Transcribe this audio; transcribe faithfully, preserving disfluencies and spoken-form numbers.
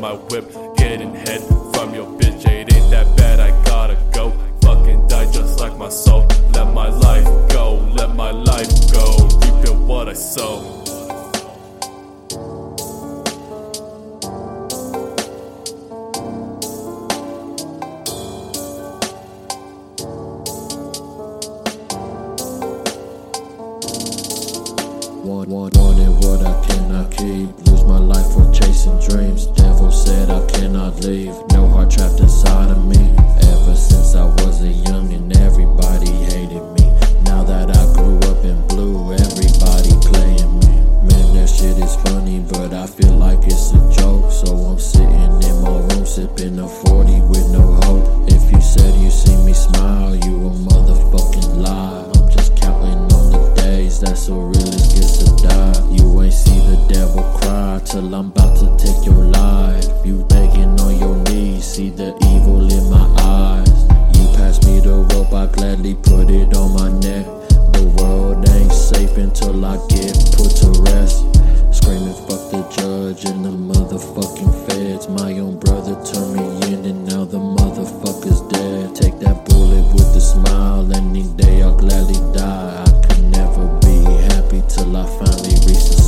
my whip, getting head from your bitch. It ain't that bad, I gotta go. Fucking die just like my soul. Let my life go, let my life go. Reaping what I sow. Want, want, wanted what I cannot keep. Lose my life for chasing dreams. Devil said I cannot leave. No heart trapped inside of me. Ever since I was a youngin', everybody hated me. Now that I grew up in blue, everybody playing me. Man, that shit is funny, but I feel like it's a joke. So I'm sitting in my room sipping a forty with no hope. If you said you see me smile, you a motherfucking lie. I'm just counting on the days that so realist gets to die. You ain't see the devil cry till I'm about to take your life. You begging on your knees, see the evil in my eyes. You pass me the rope, I gladly put it on my neck. The world ain't safe until I get put to rest. Screaming fuck the judge and the motherfucking feds. My own brother turned me in and now the motherfucker's dead. Take that bullet with a smile, any day I'll gladly die. I could never be happy till I finally reach the